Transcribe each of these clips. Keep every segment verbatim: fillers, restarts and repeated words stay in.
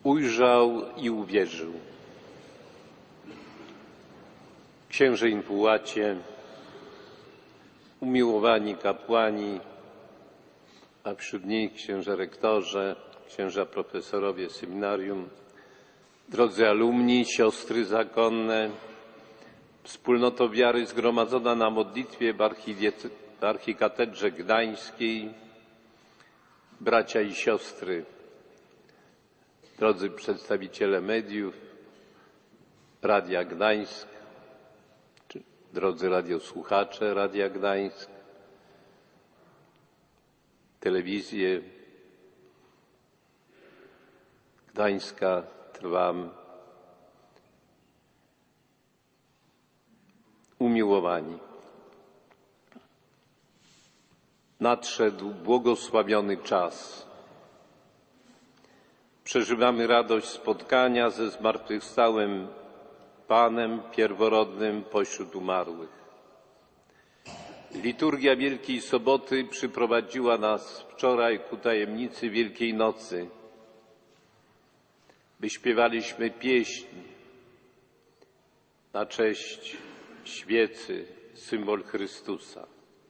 ujrzał i uwierzył. Księże infułacie, umiłowani kapłani, a wśród nich księże rektorze, księża profesorowie seminarium, drodzy alumni, siostry zakonne, wspólnoto wiary zgromadzona na modlitwie w, archidiece- w archikatedrze gdańskiej, bracia i siostry, drodzy przedstawiciele mediów, Radia Gdańsk, drodzy radiosłuchacze Radia Gdańsk, telewizję Gdańska Trwam, umiłowani. Nadszedł błogosławiony czas. Przeżywamy radość spotkania ze zmartwychwstałym Panem pierworodnym pośród umarłych. Liturgia Wielkiej Soboty przyprowadziła nas wczoraj ku tajemnicy Wielkiej Nocy. Wyśpiewaliśmy pieśń na cześć świecy, symbol Chrystusa.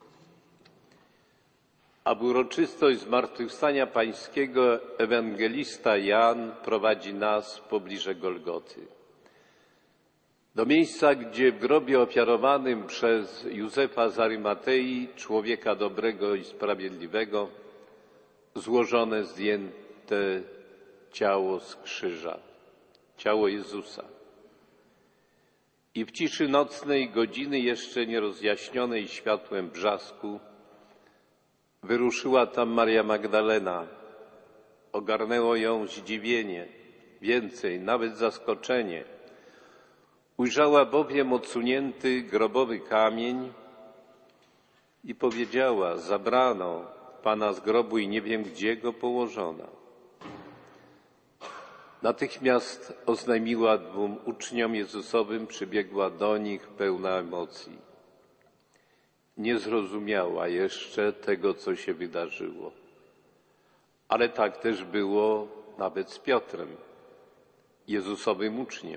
A w uroczystość Zmartwychwstania Pańskiego ewangelista Jan prowadzi nas w pobliże Golgoty. Do miejsca, gdzie w grobie ofiarowanym przez Józefa z Arymatei, człowieka dobrego i sprawiedliwego, złożone, zdjęte ciało z krzyża, ciało Jezusa. I w ciszy nocnej, godziny jeszcze nierozjaśnionej światłem brzasku, wyruszyła tam Maria Magdalena. Ogarnęło ją zdziwienie, więcej, nawet zaskoczenie. Ujrzała bowiem odsunięty grobowy kamień i powiedziała: zabrano Pana z grobu i nie wiem, gdzie go położono. Natychmiast oznajmiła dwóm uczniom Jezusowym, przybiegła do nich pełna emocji. Nie zrozumiała jeszcze tego, co się wydarzyło. Ale tak też było nawet z Piotrem, Jezusowym uczniem.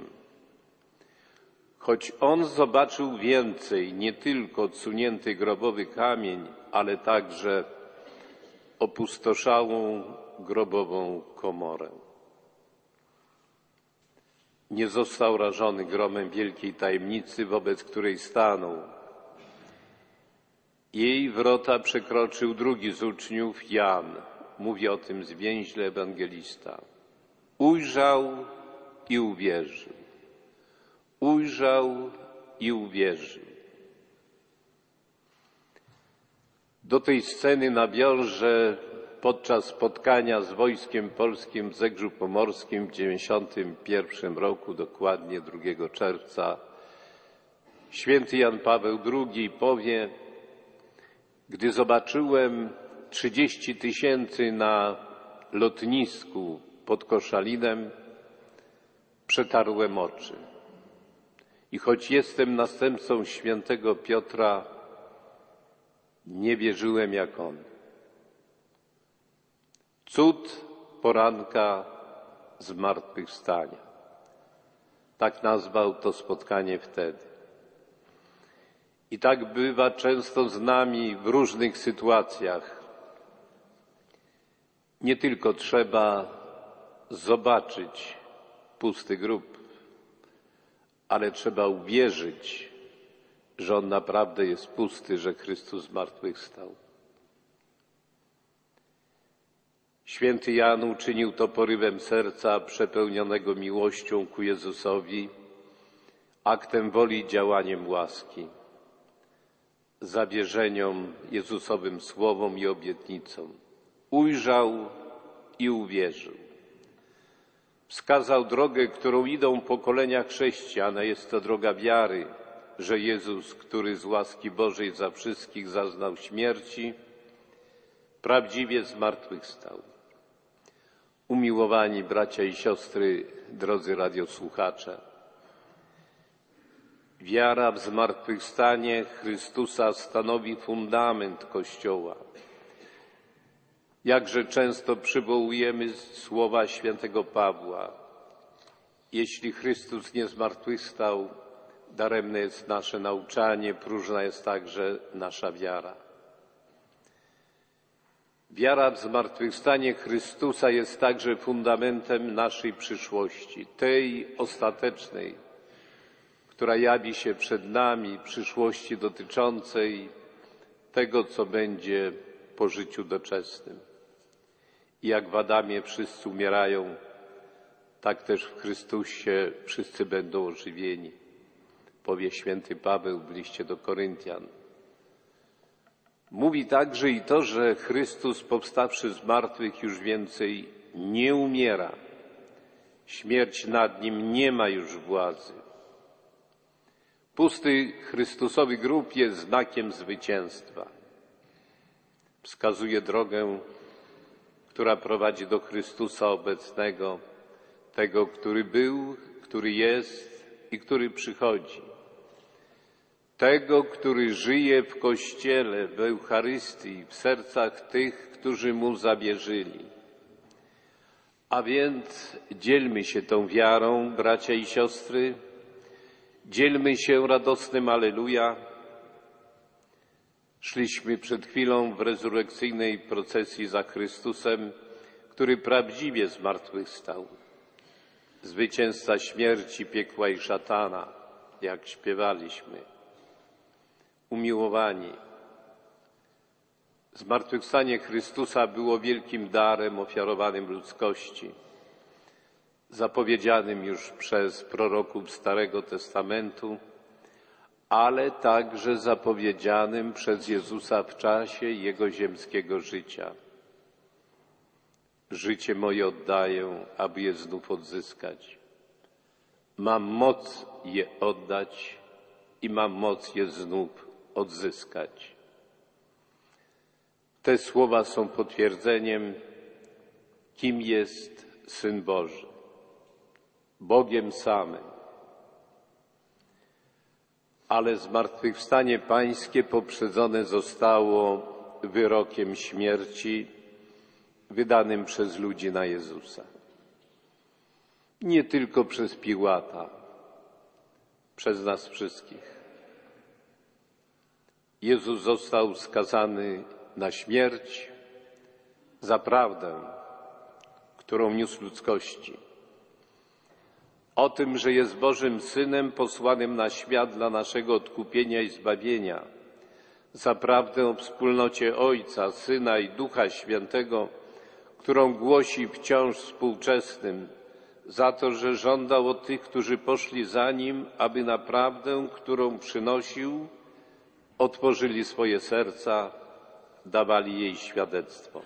Choć on zobaczył więcej, nie tylko odsunięty grobowy kamień, ale także opustoszałą grobową komorę. Nie został rażony gromem wielkiej tajemnicy, wobec której stanął. Jej wrota przekroczył drugi z uczniów, Jan. Mówi o tym zwięźle ewangelista. Ujrzał i uwierzył. Ujrzał i uwierzył. Do tej sceny nawiążę podczas spotkania z Wojskiem Polskim w Zegrzu Pomorskim w dziewięćdziesiątym pierwszym roku, dokładnie drugiego czerwca. Święty Jan Paweł drugi powie: gdy zobaczyłem trzydzieści tysięcy na lotnisku pod Koszalinem, przetarłem oczy. I choć jestem następcą świętego Piotra, nie wierzyłem jak on. Cud poranka zmartwychwstania. Tak nazwał to spotkanie wtedy. I tak bywa często z nami w różnych sytuacjach. Nie tylko trzeba zobaczyć pusty grób, ale trzeba uwierzyć, że on naprawdę jest pusty, że Chrystus zmartwychwstał. Święty Jan uczynił to porywem serca przepełnionego miłością ku Jezusowi, aktem woli i działaniem łaski, zawierzeniom Jezusowym słowom i obietnicom. Ujrzał i uwierzył. Wskazał drogę, którą idą pokolenia chrześcijan, a jest to droga wiary, że Jezus, który z łaski Bożej za wszystkich zaznał śmierci, prawdziwie zmartwychwstał. Umiłowani bracia i siostry, drodzy radiosłuchacze, wiara w zmartwychwstanie Chrystusa stanowi fundament Kościoła. Jakże często przywołujemy słowa świętego Pawła: jeśli Chrystus nie zmartwychwstał, daremne jest nasze nauczanie, próżna jest także nasza wiara. Wiara w zmartwychwstanie Chrystusa jest także fundamentem naszej przyszłości, tej ostatecznej, która jawi się przed nami, przyszłości dotyczącej tego, co będzie po życiu doczesnym. I jak w Adamie wszyscy umierają, tak też w Chrystusie wszyscy będą ożywieni, powie święty Paweł w liście do Koryntian. Mówi także i to, że Chrystus powstawszy z martwych już więcej nie umiera. Śmierć nad Nim nie ma już władzy. Pusty Chrystusowy grób jest znakiem zwycięstwa. Wskazuje drogę, która prowadzi do Chrystusa obecnego, tego, który był, który jest i który przychodzi. Tego, który żyje w Kościele, w Eucharystii, w sercach tych, którzy Mu zawierzyli. A więc dzielmy się tą wiarą, bracia i siostry, dzielmy się radosnym Alleluja. Szliśmy przed chwilą w rezurekcyjnej procesji za Chrystusem, który prawdziwie zmartwychwstał. Zwycięzca śmierci, piekła i szatana, jak śpiewaliśmy. Umiłowani, zmartwychwstanie Chrystusa było wielkim darem ofiarowanym ludzkości, zapowiedzianym już przez proroków Starego Testamentu, ale także zapowiedzianym przez Jezusa w czasie Jego ziemskiego życia. Życie moje oddaję, aby je znów odzyskać. Mam moc je oddać i mam moc je znów odzyskać. Te słowa są potwierdzeniem, kim jest Syn Boży. Bogiem samym. Ale zmartwychwstanie Pańskie poprzedzone zostało wyrokiem śmierci wydanym przez ludzi na Jezusa. Nie tylko przez Piłata, przez nas wszystkich. Jezus został skazany na śmierć za prawdę, którą niósł ludzkości. O tym, że jest Bożym Synem posłanym na świat dla naszego odkupienia i zbawienia, za prawdę o wspólnocie Ojca, Syna i Ducha Świętego, którą głosi wciąż współczesnym, za to, że żądał od tych, którzy poszli za Nim, aby na prawdę, którą przynosił, otworzyli swoje serca, dawali jej świadectwo.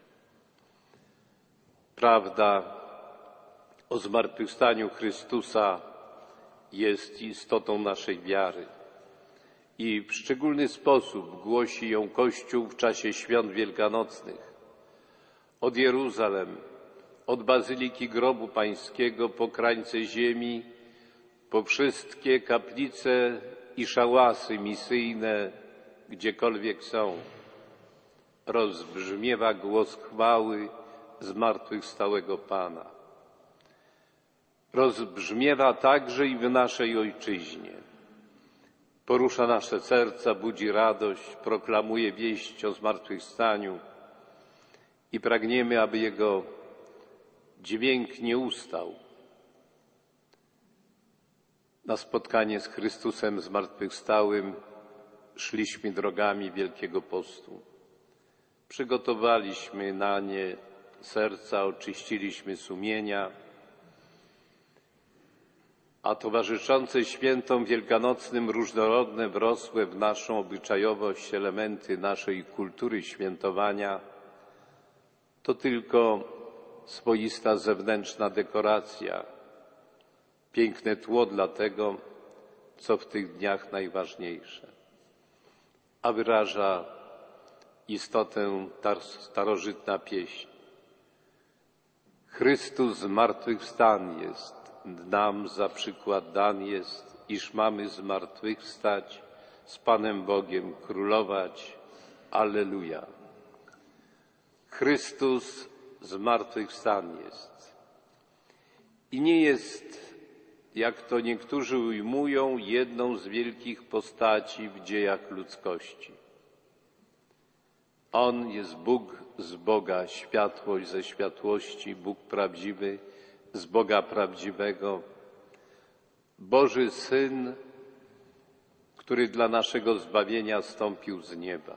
Prawda o zmartwychwstaniu Chrystusa jest istotą naszej wiary i w szczególny sposób głosi ją Kościół w czasie świąt wielkanocnych. Od Jeruzalem, od Bazyliki Grobu Pańskiego po krańce ziemi, po wszystkie kaplice i szałasy misyjne, gdziekolwiek są, rozbrzmiewa głos chwały zmartwychwstałego Pana. Rozbrzmiewa także i w naszej Ojczyźnie. Porusza nasze serca, budzi radość, proklamuje wieść o zmartwychwstaniu i pragniemy, aby jego dźwięk nie ustał. Na spotkanie z Chrystusem zmartwychwstałym szliśmy drogami Wielkiego Postu. Przygotowaliśmy na nie serca, oczyściliśmy sumienia, a towarzyszące świętom wielkanocnym różnorodne, wrosłe w naszą obyczajowość elementy naszej kultury świętowania to tylko swoista zewnętrzna dekoracja, piękne tło dla tego, co w tych dniach najważniejsze, a wyraża istotę starożytna pieśń. Chrystus zmartwychwstan jest, nam za przykład dan jest, iż mamy zmartwychwstać, z Panem Bogiem królować. Alleluja. Chrystus zmartwychwstany jest. I nie jest, jak to niektórzy ujmują, jedną z wielkich postaci w dziejach ludzkości. On jest Bóg z Boga, światłość ze światłości, Bóg prawdziwy z Boga prawdziwego, Boży Syn, który dla naszego zbawienia zstąpił z nieba.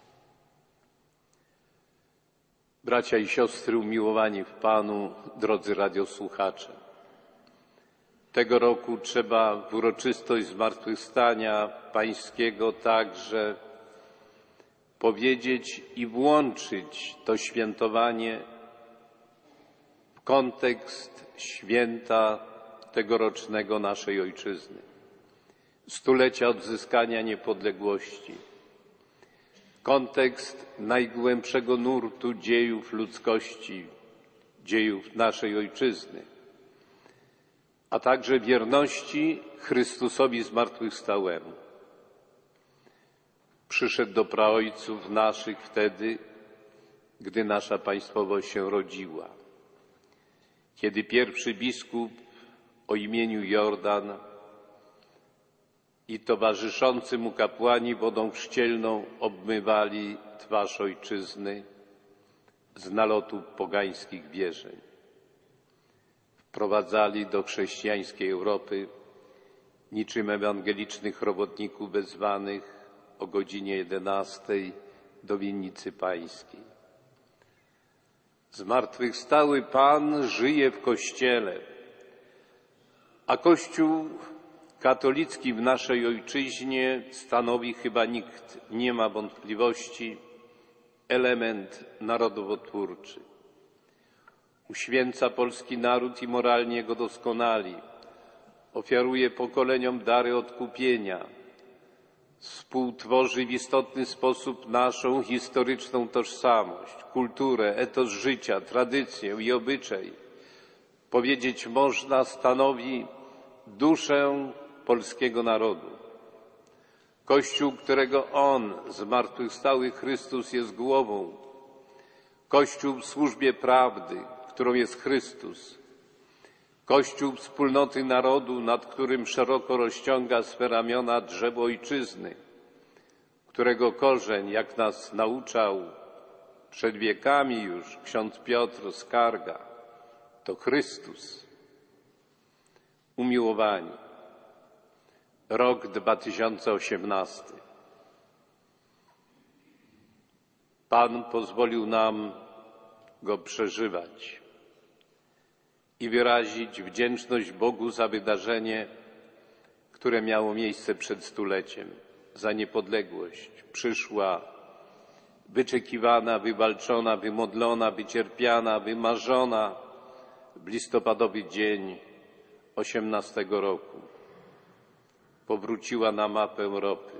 Bracia i siostry umiłowani w Panu, drodzy radiosłuchacze, tego roku trzeba w uroczystość Zmartwychwstania Pańskiego także powiedzieć i włączyć to świętowanie w kontekst święta tegorocznego naszej Ojczyzny, stulecia odzyskania niepodległości, kontekst najgłębszego nurtu dziejów ludzkości, dziejów naszej Ojczyzny, a także wierności Chrystusowi zmartwychwstałemu. Przyszedł do praojców naszych wtedy, gdy nasza państwowość się rodziła, kiedy pierwszy biskup o imieniu Jordan i towarzyszący mu kapłani wodą chrzcielną obmywali twarz ojczyzny z nalotu pogańskich wierzeń. Wprowadzali do chrześcijańskiej Europy niczym ewangelicznych robotników wezwanych o godzinie jedenastej do winnicy pańskiej. Zmartwychwstały Pan żyje w Kościele, a Kościół katolicki w naszej ojczyźnie stanowi, chyba nikt nie ma wątpliwości, element narodowotwórczy. Uświęca polski naród i moralnie go doskonali, ofiaruje pokoleniom dary odkupienia, współtworzy w istotny sposób naszą historyczną tożsamość, kulturę, etos życia, tradycję i obyczaj. Powiedzieć można, stanowi duszę polskiego narodu. Kościół, którego On, zmartwychwstały Chrystus, jest głową. Kościół w służbie prawdy, którą jest Chrystus. Kościół wspólnoty narodu, nad którym szeroko rozciąga swe ramiona drzewo ojczyzny, którego korzeń, jak nas nauczał przed wiekami już ksiądz Piotr Skarga, to Chrystus. Umiłowani, rok dwa tysiące osiemnasty. Pan pozwolił nam go przeżywać i wyrazić wdzięczność Bogu za wydarzenie, które miało miejsce przed stuleciem, za niepodległość. Przyszła, wyczekiwana, wywalczona, wymodlona, wycierpiana, wymarzona w listopadowy dzień osiemnastego roku. Powróciła na mapę Europy.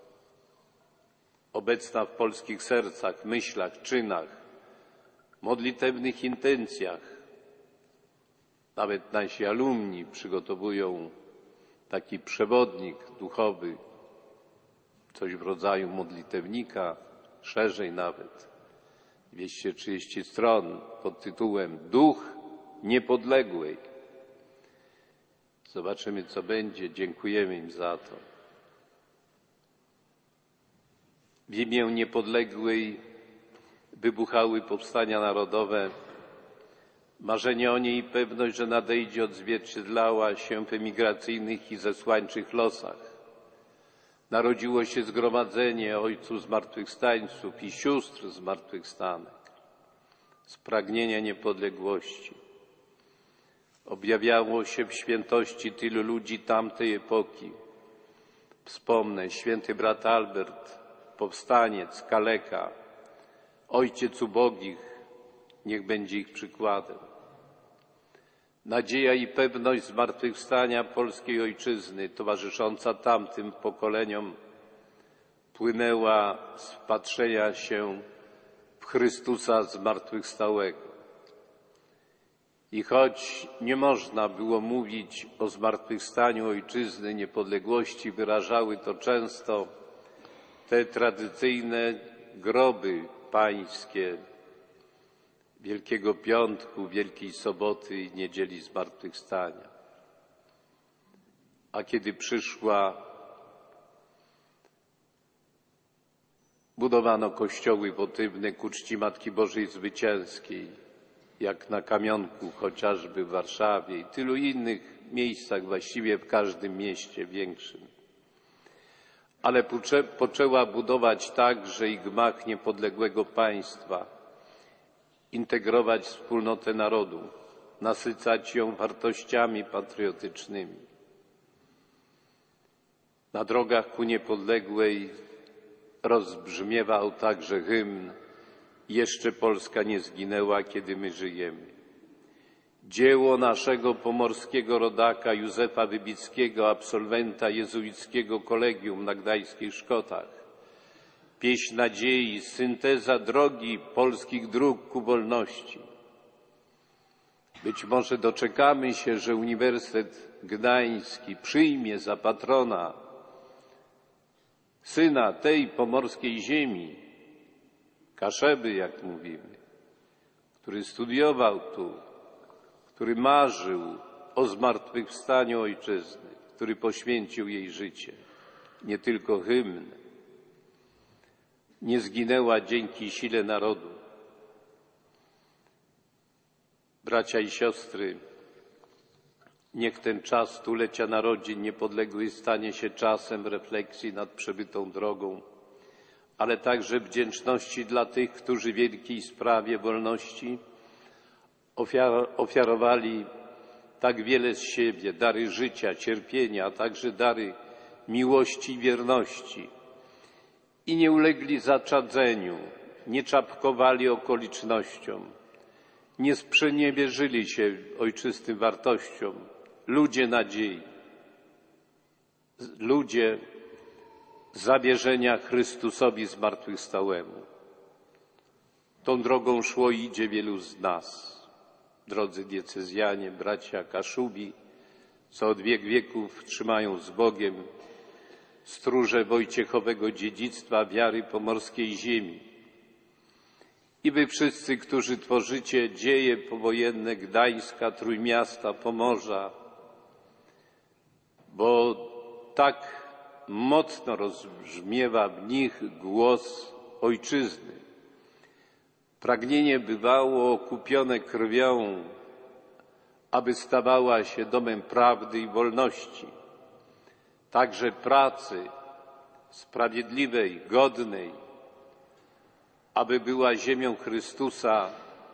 Obecna w polskich sercach, myślach, czynach, modlitewnych intencjach. Nawet nasi alumni przygotowują taki przewodnik duchowy, coś w rodzaju modlitewnika, szerzej nawet, dwieście trzydzieści stron pod tytułem Duch Niepodległej. Zobaczymy, co będzie. Dziękujemy im za to. W imię niepodległej wybuchały powstania narodowe. Marzenie o niej i pewność, że nadejdzie, odzwierciedlała się w emigracyjnych i zesłańczych losach. Narodziło się zgromadzenie ojców zmartwychwstańców i sióstr zmartwychwstanek z pragnienia niepodległości. Objawiało się w świętości tylu ludzi tamtej epoki. Wspomnę, święty brat Albert, powstaniec, kaleka, ojciec ubogich, niech będzie ich przykładem. Nadzieja i pewność zmartwychwstania polskiej ojczyzny, towarzysząca tamtym pokoleniom, płynęła z wpatrzenia się w Chrystusa zmartwychwstałego. I choć nie można było mówić o zmartwychwstaniu ojczyzny, niepodległości, wyrażały to często te tradycyjne groby pańskie, Wielkiego Piątku, Wielkiej Soboty i Niedzieli Zmartwychwstania. A kiedy przyszła, budowano kościoły wotywne ku czci Matki Bożej Zwycięskiej, jak na Kamionku chociażby w Warszawie i tylu innych miejscach, właściwie w każdym mieście większym. Ale poczęła budować także i gmach niepodległego państwa, integrować wspólnotę narodu, nasycać ją wartościami patriotycznymi. Na drogach ku niepodległej rozbrzmiewał także hymn „Jeszcze Polska nie zginęła, kiedy my żyjemy”. Dzieło naszego pomorskiego rodaka Józefa Wybickiego, absolwenta jezuickiego kolegium na gdańskich Szkotach. Pieśń nadziei, synteza drogi polskich dróg ku wolności. Być może doczekamy się, że Uniwersytet Gdański przyjmie za patrona syna tej pomorskiej ziemi, Kaszeby, jak mówimy, który studiował tu, który marzył o zmartwychwstaniu ojczyzny, który poświęcił jej życie. Nie tylko hymn. Nie zginęła dzięki sile narodu. Bracia i siostry, niech ten czas stulecia narodzin niepodległych stanie się czasem refleksji nad przebytą drogą, ale także wdzięczności dla tych, którzy w wielkiej sprawie wolności ofiar ofiarowali tak wiele z siebie, dary życia, cierpienia, a także dary miłości i wierności. I nie ulegli zaczadzeniu, nie czapkowali okolicznościom, nie sprzeniewierzyli się ojczystym wartościom. Ludzie nadziei, ludzie zawierzenia Chrystusowi zmartwychwstałemu. Tą drogą szło i idzie wielu z nas. Drodzy diecezjanie, bracia Kaszubi, co od wiek wieków trzymają z Bogiem stróże wojciechowego dziedzictwa wiary pomorskiej ziemi. I wy wszyscy, którzy tworzycie dzieje powojenne Gdańska, Trójmiasta, Pomorza, bo tak mocno rozbrzmiewa w nich głos ojczyzny. Pragnienie bywało okupione krwią, aby stawała się domem prawdy i wolności, także pracy sprawiedliwej, godnej, aby była ziemią Chrystusa,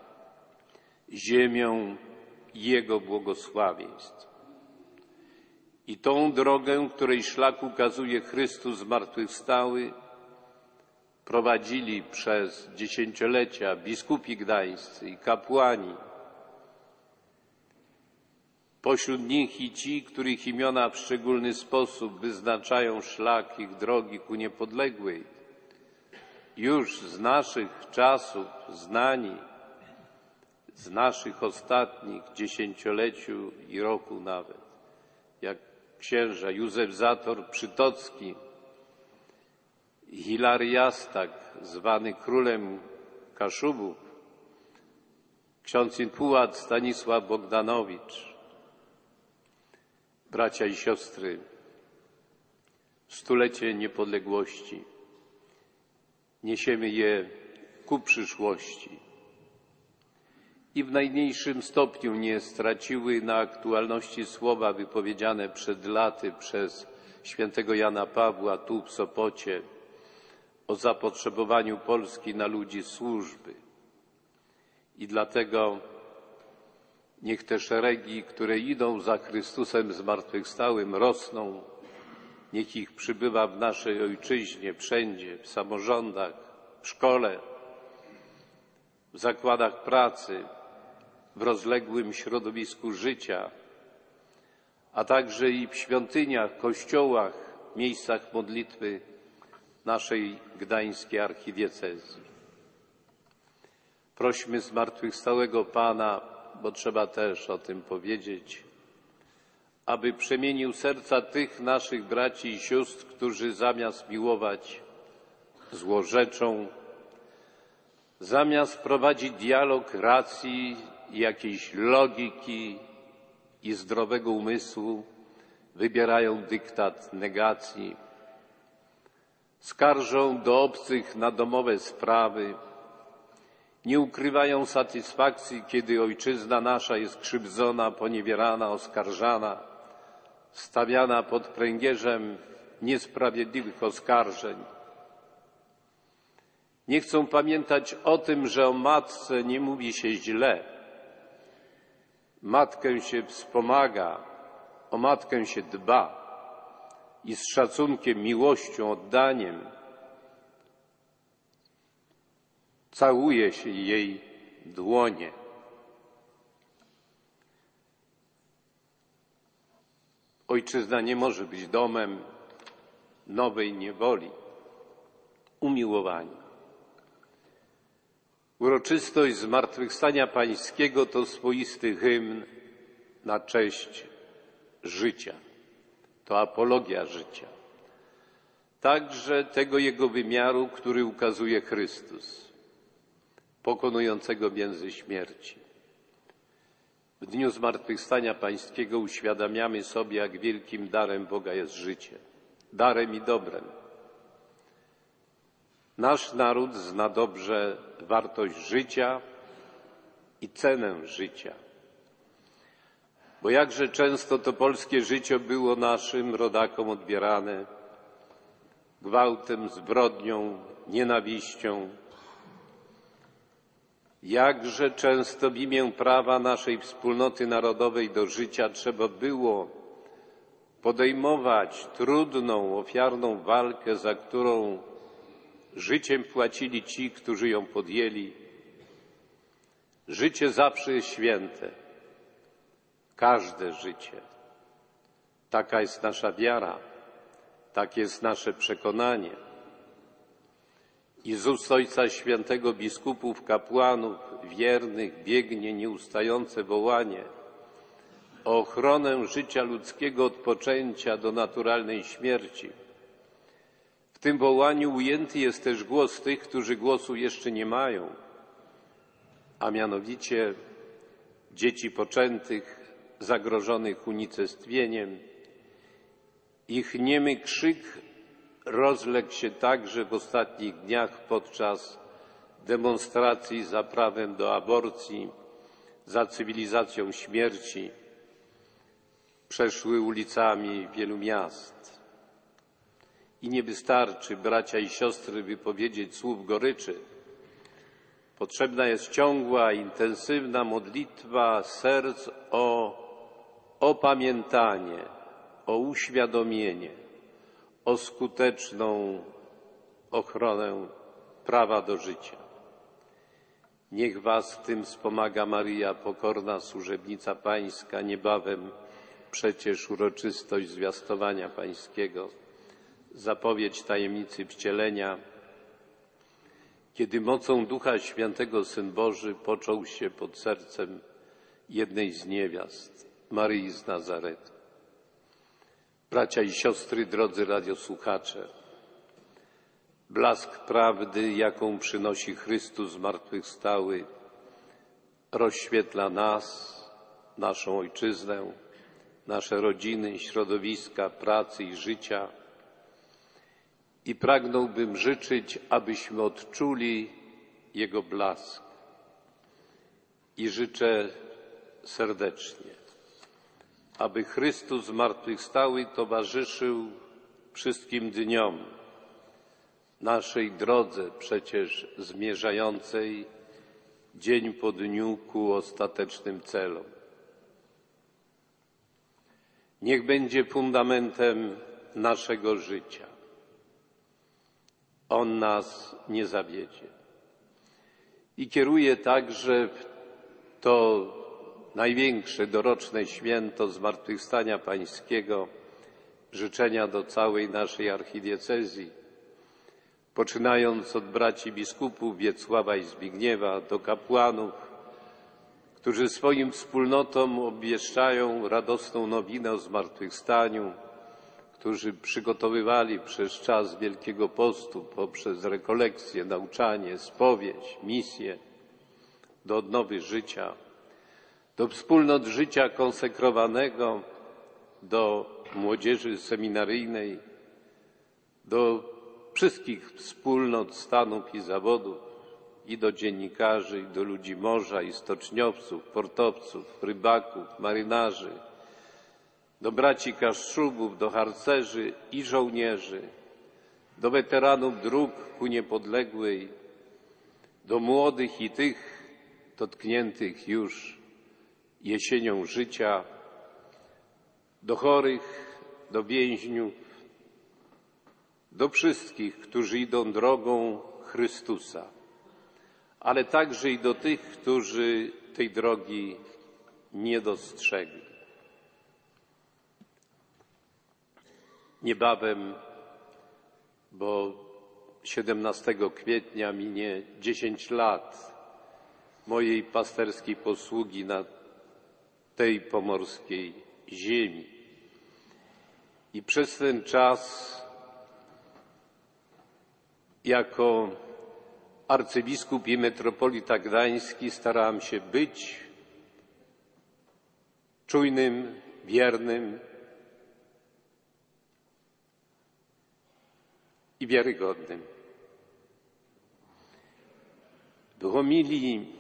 ziemią Jego błogosławieństw. I tą drogę, której szlak ukazuje Chrystus zmartwychwstały, prowadzili przez dziesięciolecia biskupi gdańscy i kapłani. Pośród nich i ci, których imiona w szczególny sposób wyznaczają szlak ich drogi ku niepodległej, już z naszych czasów znani, z naszych ostatnich dziesięcioleciu i roku nawet, jak księża Józef Zator Przytocki, Hilary Jastak, zwany królem Kaszubów, ksiądz infułat Stanisław Bogdanowicz. Bracia i siostry, stulecie niepodległości, niesiemy je ku przyszłości i w najmniejszym stopniu nie straciły na aktualności słowa wypowiedziane przed laty przez świętego Jana Pawła tu w Sopocie o zapotrzebowaniu Polski na ludzi służby. I dlatego niech te szeregi, które idą za Chrystusem zmartwychwstałym, rosną, niech ich przybywa w naszej ojczyźnie, wszędzie, w samorządach, w szkole, w zakładach pracy, w rozległym środowisku życia, a także i w świątyniach, kościołach, miejscach modlitwy naszej gdańskiej archidiecezji. Prośmy zmartwychwstałego Pana, bo trzeba też o tym powiedzieć, aby przemienił serca tych naszych braci i sióstr, którzy zamiast miłować złorzeczą, zamiast prowadzić dialog racji, jakiejś logiki i zdrowego umysłu, wybierają dyktat negacji, skarżą do obcych na domowe sprawy, nie ukrywają satysfakcji, kiedy ojczyzna nasza jest krzywdzona, poniewierana, oskarżana, stawiana pod pręgierzem niesprawiedliwych oskarżeń. Nie chcą pamiętać o tym, że o matce nie mówi się źle. Matkę się wspomaga, o matkę się dba i z szacunkiem, miłością, oddaniem całuje się jej dłonie. Ojczyzna nie może być domem nowej niewoli, umiłowania. Uroczystość Zmartwychwstania Pańskiego to swoisty hymn na cześć życia. To apologia życia. Także tego jego wymiaru, który ukazuje Chrystus, pokonującego między śmierci. W dniu Zmartwychwstania Pańskiego uświadamiamy sobie, jak wielkim darem Boga jest życie. Darem i dobrem. Nasz naród zna dobrze wartość życia i cenę życia. Bo jakże często to polskie życie było naszym rodakom odbierane gwałtem, zbrodnią, nienawiścią. Jakże często w imię prawa naszej wspólnoty narodowej do życia trzeba było podejmować trudną, ofiarną walkę, za którą życiem płacili ci, którzy ją podjęli. Życie zawsze jest święte. Każde życie. Taka jest nasza wiara. Takie jest nasze przekonanie. I z ust Ojca Świętego biskupów, kapłanów, wiernych biegnie nieustające wołanie o ochronę życia ludzkiego od poczęcia do naturalnej śmierci. W tym wołaniu ujęty jest też głos tych, którzy głosu jeszcze nie mają, a mianowicie dzieci poczętych, zagrożonych unicestwieniem. Ich niemy krzyk rozległ się także w ostatnich dniach podczas demonstracji za prawem do aborcji, za cywilizacją śmierci. Przeszły ulicami wielu miast. I nie wystarczy, bracia i siostry, wypowiedzieć słów goryczy. Potrzebna jest ciągła, intensywna modlitwa serc o opamiętanie, o uświadomienie, o skuteczną ochronę prawa do życia. Niech was w tym wspomaga Maryja, pokorna służebnica Pańska, niebawem przecież uroczystość zwiastowania Pańskiego, zapowiedź tajemnicy wcielenia, kiedy mocą Ducha Świętego Syn Boży począł się pod sercem jednej z niewiast, Maryi z Nazaretu. Bracia i siostry, drodzy radiosłuchacze, blask prawdy, jaką przynosi Chrystus zmartwychwstały, rozświetla nas, naszą ojczyznę, nasze rodziny, środowiska, pracy i życia. I pragnąłbym życzyć, abyśmy odczuli Jego blask. I życzę serdecznie, aby Chrystus zmartwychwstały towarzyszył wszystkim dniom naszej drodze przecież zmierzającej dzień po dniu ku ostatecznym celom. Niech będzie fundamentem naszego życia. On nas nie zawiedzie. I kieruje także w to największe doroczne święto Zmartwychwstania Pańskiego życzenia do całej naszej archidiecezji, poczynając od braci biskupów Wiecława i Zbigniewa do kapłanów, którzy swoim wspólnotom obwieszczają radosną nowinę o zmartwychwstaniu, którzy przygotowywali przez czas Wielkiego Postu, poprzez rekolekcje, nauczanie, spowiedź, misję, do odnowy życia, do wspólnot życia konsekrowanego, do młodzieży seminaryjnej, do wszystkich wspólnot stanów i zawodów, i do dziennikarzy, i do ludzi morza, i stoczniowców, portowców, rybaków, marynarzy, do braci Kaszubów, do harcerzy i żołnierzy, do weteranów dróg ku niepodległej, do młodych i tych dotkniętych już jesienią życia, do chorych, do więźniów, do wszystkich, którzy idą drogą Chrystusa, ale także i do tych, którzy tej drogi nie dostrzegli. Niebawem, bo siedemnastego kwietnia minie dziesięć lat mojej pasterskiej posługi na tej pomorskiej ziemi. I przez ten czas jako arcybiskup i metropolita gdański starałem się być czujnym, wiernym i wiarygodnym. W homilii,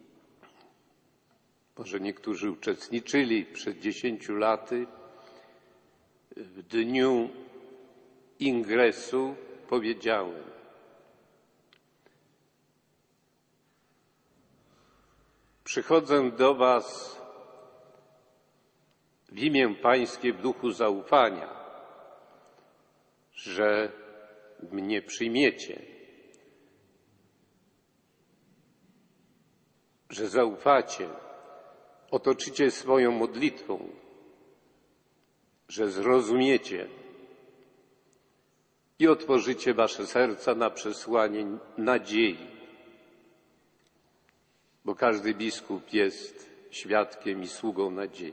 może niektórzy uczestniczyli przed dziesięciu laty, w dniu ingresu powiedziałem: przychodzę do was w imię Pańskie w duchu zaufania, że mnie przyjmiecie, że zaufacie, otoczycie swoją modlitwą, że zrozumiecie i otworzycie wasze serca na przesłanie nadziei, bo każdy biskup jest świadkiem i sługą nadziei.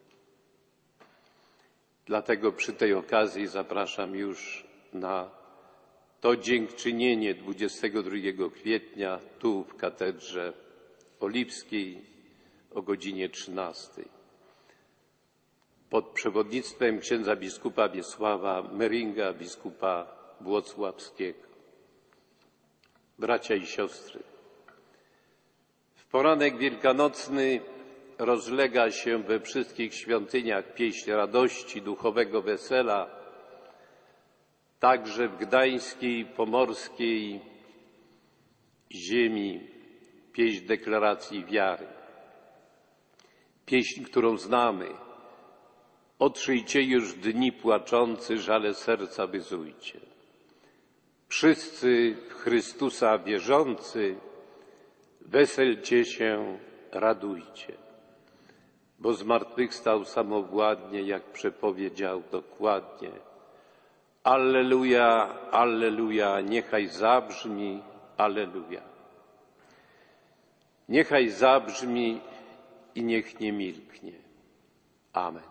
Dlatego przy tej okazji zapraszam już na to dziękczynienie dwudziestego drugiego kwietnia tu w Katedrze Oliwskiej o godzinie trzynastej. Pod przewodnictwem księdza biskupa Wiesława Meringa, biskupa włocławskiego. Bracia i siostry, w poranek wielkanocny rozlega się we wszystkich świątyniach pieśń radości, duchowego wesela, także w gdańskiej, pomorskiej ziemi pieśń deklaracji wiary. Pieśń, którą znamy: otrzyjcie już dni płaczący, żale serca wyzujcie. Wszyscy w Chrystusa wierzący, weselcie się, radujcie, bo zmartwychwstał samowładnie, jak przepowiedział dokładnie. Alleluja, alleluja, niechaj zabrzmi, alleluja. Niechaj zabrzmi i niech nie milknie. Amen.